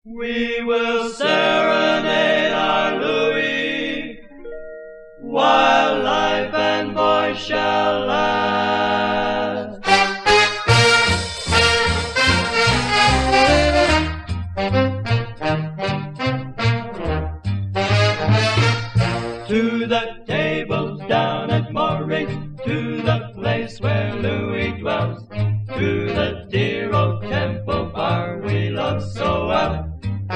We will serenade our Louis while life and voice shall last. To the tables down at Morris, to the place where Louis dwells, to the dear old Temple Bar we love so well.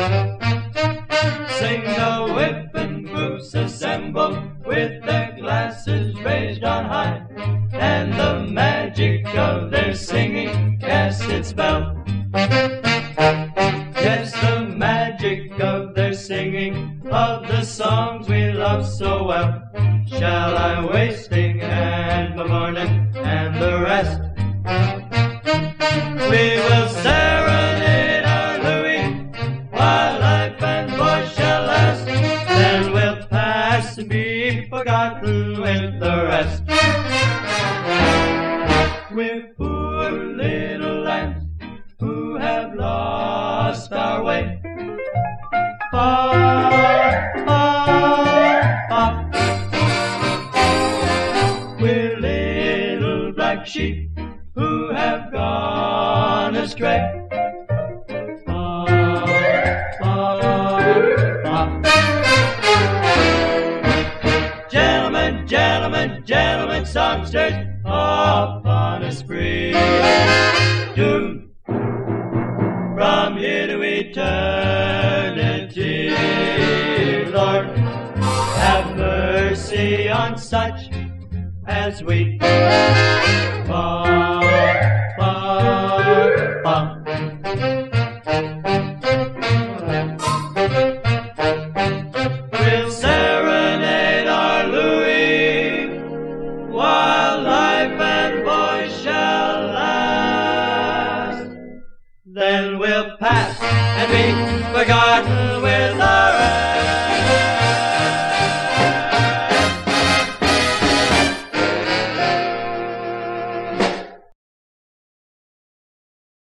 Sing the whip and booths assemble with their glasses raised on high, and the magic of their singing casts its spell. Yes, the magic of their singing, of the songs we love so well. Shall I wasting and Lamornan and the rest? We will serenade our Louis while life and voice shall last. Then we'll pass and be forgotten with the rest. We're poor little lambs who have lost our way. Far, far, far. We're little black sheep who have gone astray. Far, far, far. Gentlemen, gentlemen, gentlemen, songsters, off on a spree. Doomed from here to eternity. Lord, have mercy on such as we. Far, far, far. We'll serenade our Louis while life and voice shall last. Then we'll pass and be forgotten